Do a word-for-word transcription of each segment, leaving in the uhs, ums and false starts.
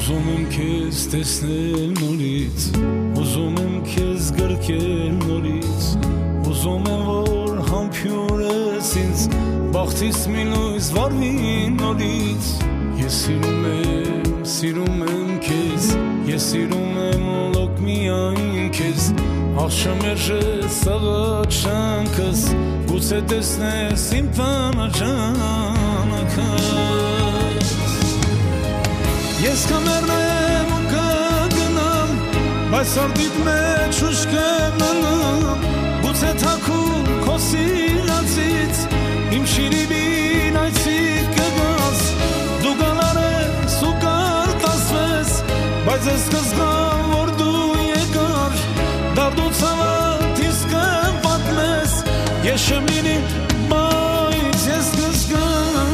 Ուզում եմ քեզ տեսնել նորից, ուզում եմ քեզ գրկել նորից, ուզում եմ որ համբյուրես ինձ, բախտիս մի լույս վառվի նորից։ Ես սիրում եմ, սիրում եմ քեզ, ես սիրում եմ լոկ միայն քեզ, աղշամերժես աղաչ շանքս, գուցե տեսնես իմ տանաճանակս։ Ես կմեռնեմ ու կգնամ, բայց արդիդ մեջ ուշ կմնամ, գուցե թաքուն քո սիրածից, իմ շիրիմին այցիկ կգաս, դու գալար ես ու կարտասվես, բայց ես կզգամ, որ դու եկար, դարդու ցավատ ինձ կպատմես, ես չեմ լինի, բայց ես կզգամ։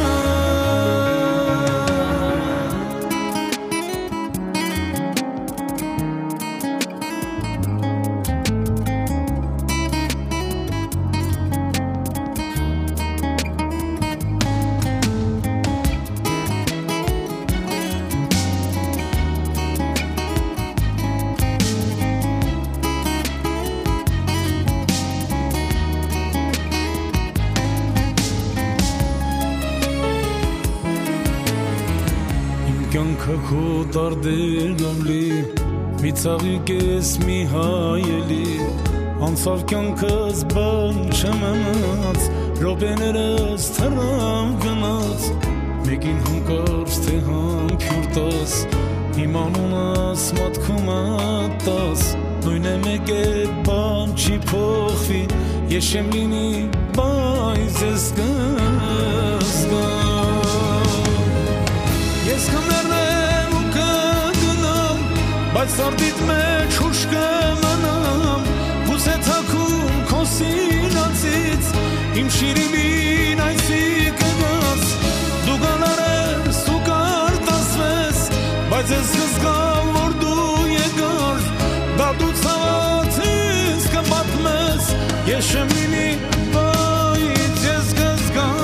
Քո դարդեր լավլի, մի ծաղիկ ես մի հայելի, անցավ կյանքս բան չմնաց, րոպեներս թռավ գնաց, մեկին հանկարծ թե համբյուր տաս, իմ անունս մատքում ատաս, նույն է մեկ է բան չի փոխվի, ես չեմ լինի, բայց ես կզգամ։ Ես կմեռնեմ ու կգնամ, բայց արդիդ մեջ ուշ կմնամ, գուցե թաքուն քո սիրածից, իմ շիրիմին այցիկ կգաս, դու գալար ես ու կարտասվես, բայց ես կզգամ, որ դու եկար, դարդու ցավատ ինձ կպատմես, ես չեմ լինի, բայց ես կզգամ։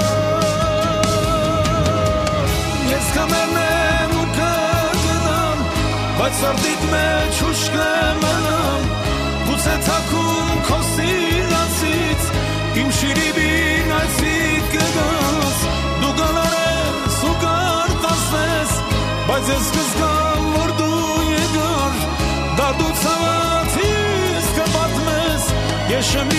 Ես կմեռնեմ ու կգնամ, բայց արդիդ մեջ ուշ կմնամ, գուցե թաքուն քո սիրածից, իմ շիրիմին այցիկ կգաս, դու գալար ես ու կարտասվես, բայց ես կզգամ, որ դու եկար, դարդու ցավատ ինձ կպատմես, ես չեմ